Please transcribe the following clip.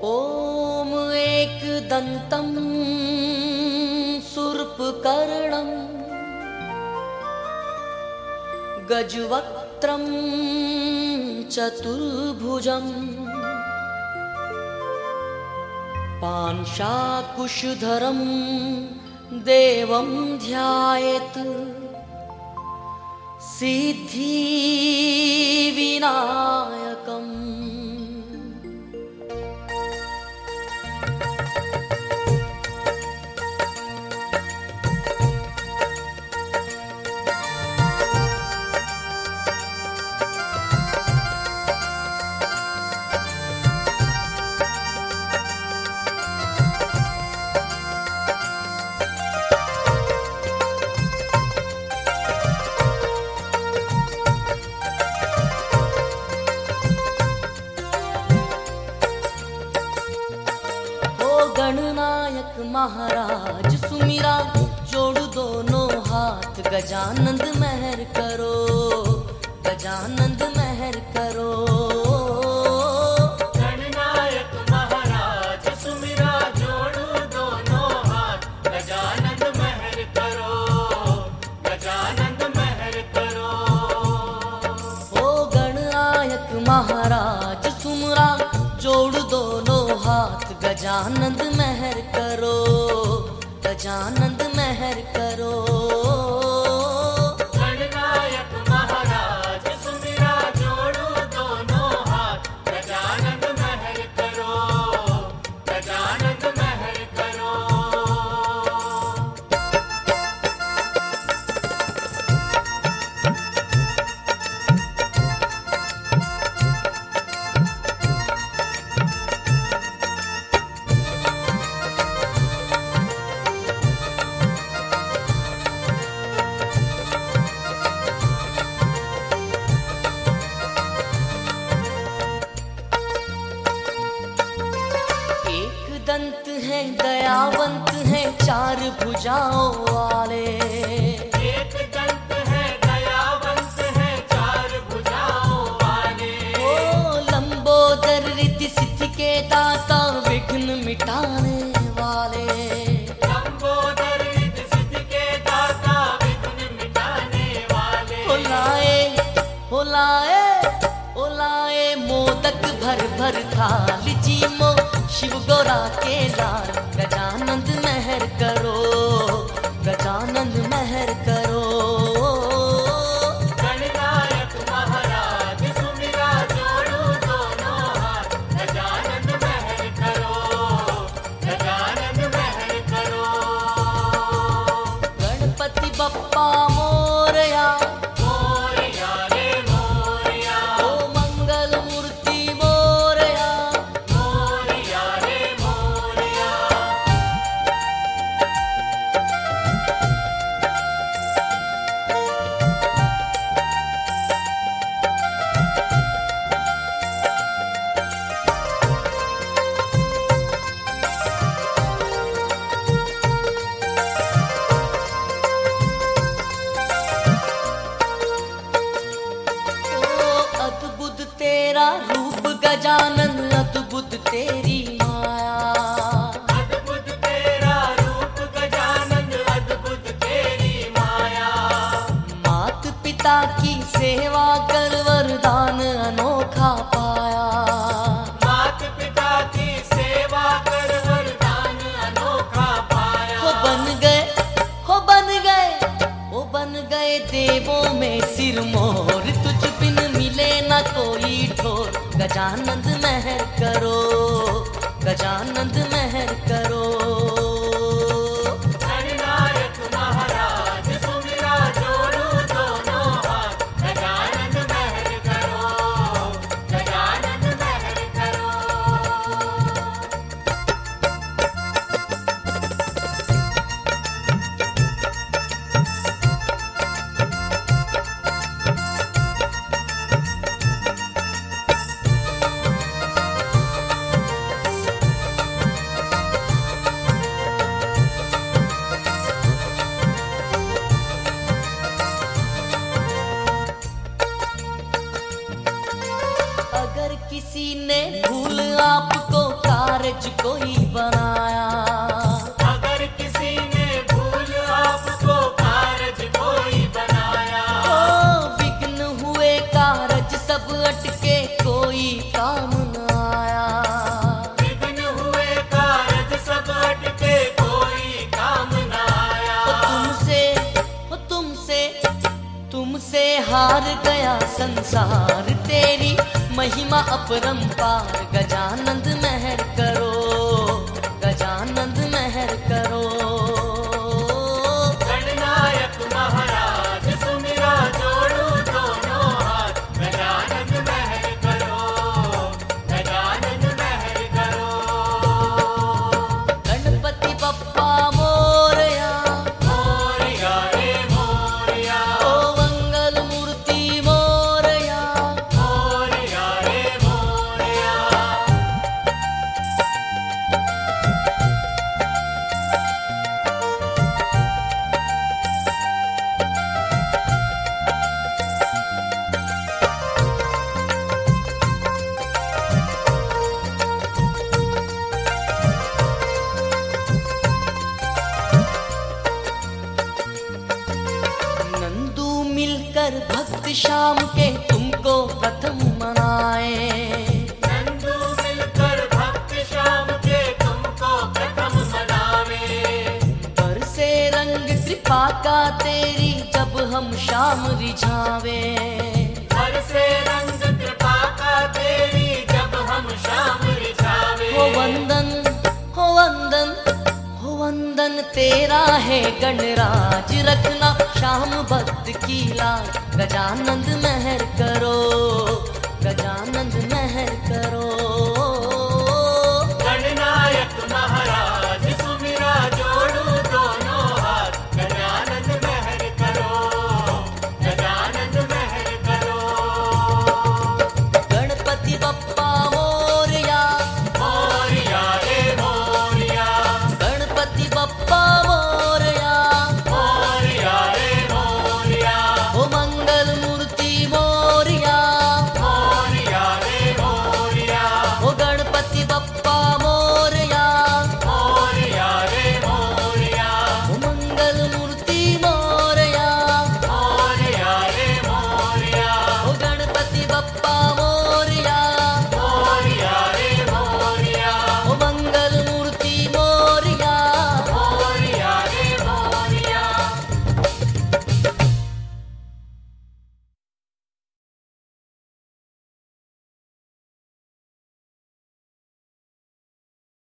ॐ एकदन्तं शूर्पकर्णं गजवक्त्रं चतुर्भुजं पांशाकुशधरं देवं ध्यायेत् सिद्धिविनायकम्। गणनायक महाराज सुमिरा, जोड़ दोनों हाथ गजानंद मेहर करो, गजानंद मेहर करो। गणनायक महाराज सुमिरा, जोड़ दोनों हाथ गजानंद मेहर करो, गजानंद मेहर करो। ओ गणनायक महाराज सुमिरा, जोड़ दोनों हाथ गजानंद मेहर करो, गजानंद मेहर करो। गणनायक महाराज सुमिरा, जोड़ो दोनों हाथ गजानंद मेहर करो, गजानंद मेहर करो। दंत है दयावंत है चार भुजाओं वाले, एक दंत है दयावंत है चार भुजाओं वाले। ओ लंबोदर रिद्धि सिद्धि के दाता विघ्न मिटाने वाले, लंबोदर रिद्धि सिद्धि के दाता विघ्न मिटाने वाले। हो लाए मोदक भर भर थाली जी मो शिव गौरा के लाल, गजानंद मेहर करो, गजानंद मेहर करो। गणनायक महाराज सुमिरा, जोड़ो दोनों हाथ गजानंद मेहर करो, गजानंद मेहर करो। गणपति बप्पा मोरया, मोरया रे मोरया, ओ मंगल मूर्ति मोरया। मोरया रे मोरया। अद्भुत तेरा रूप गजानन, अद्भुत तेरी माया, अद्भुत तेरा रूप गजानन, अद्भुत तेरी माया। मात पिता की सेवा कर वरदान अनोखा पाया। मात पिता की सेवा कर वरदान अनोखा पाया। हो बन गए देवों में सिरमौर, तुझ बिन मिले न कोई ठोर, गजानंद मेहर करो, गजानंद मेहर करो। गणनायक महाराज सुमिरा, जोड़ो दोनों हाथ गजानंद मेहर करो, गजानंद मेहर करो। किसी ने भूल आपको कार कारज कोई बनाया। अगर किसी ने भूल आपको कारज कोई बनाया, ओ विघ्न हुए कारज सब अटके कोई काम न आया। विघ्न हुए कारज सब अटके कोई काम न आया। तुमसे हार गया संसार, तेरी महिमा अपरंपार। गजानंद महर करो, गजानंद महर करो। गणनायक महाराज सुमिरा जोड़ो दोनों हाथ, गजानन महर करो, गजानन महर करो। गणपति बप्पा मोरया, मोरया रे मोरया, ओ मंगल मूर्ति मोरया। मोरया रे मोरया। नंदू मिलकर भक्त श्याम के तुमको प्रथम मनाए। नंदू मिलकर भक्त श्याम के तुमको प्रथम मनावे। बरसे रंग कृपा का तेरी जब हम शाम रिझावे। बरसे रंग कृपा का तेरी जब हम शाम रिझावे। हो वंदन, हो वंदन, हो वंदन तेरा है गणराज। रखना श्याम भक्त की लाज। गजानंद महर करो, गजानंद